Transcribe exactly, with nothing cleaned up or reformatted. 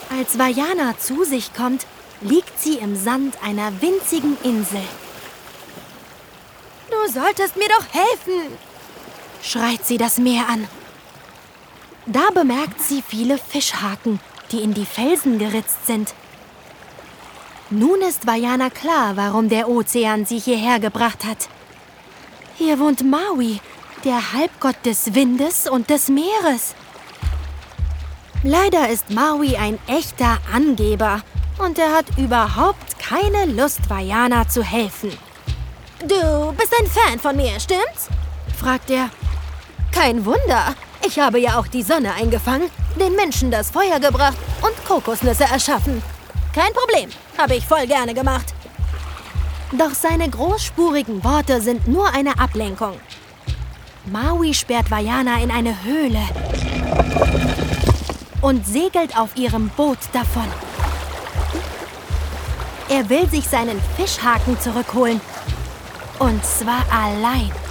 Als Vaiana zu sich kommt, liegt sie im Sand einer winzigen Insel. »Du solltest mir doch helfen«, schreit sie das Meer an. Da bemerkt sie viele Fischhaken, die in die Felsen geritzt sind. Nun ist Vaiana klar, warum der Ozean sie hierher gebracht hat. Hier wohnt Maui, der Halbgott des Windes und des Meeres. Leider ist Maui ein echter Angeber und er hat überhaupt keine Lust, Vaiana zu helfen. »Du bist ein Fan von mir, stimmt's?« fragt er. »Kein Wunder. Ich habe ja auch die Sonne eingefangen, den Menschen das Feuer gebracht und Kokosnüsse erschaffen. Kein Problem, habe ich voll gerne gemacht.« Doch seine großspurigen Worte sind nur eine Ablenkung. Maui sperrt Vaiana in eine Höhle und segelt auf ihrem Boot davon. Er will sich seinen Fischhaken zurückholen. Und zwar allein.